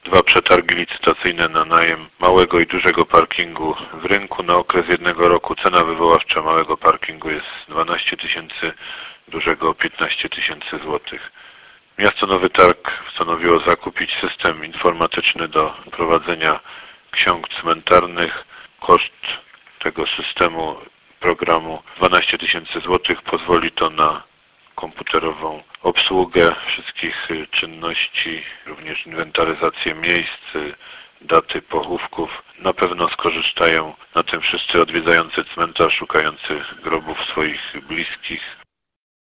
2 przetargi licytacyjne na najem małego i dużego parkingu w rynku na okres 1 roku. Cena wywoławcza małego parkingu jest 12 tysięcy, dużego 15 tysięcy złotych. Miasto Nowy Targ postanowiło zakupić system informatyczny do prowadzenia ksiąg cmentarnych. Koszt tego systemu, programu 12 tysięcy złotych. Pozwoli to na komputerową obsługę wszystkich czynności, również inwentaryzację miejsc, daty pochówków. Na pewno skorzystają na tym wszyscy odwiedzający cmentarz, szukający grobów swoich bliskich.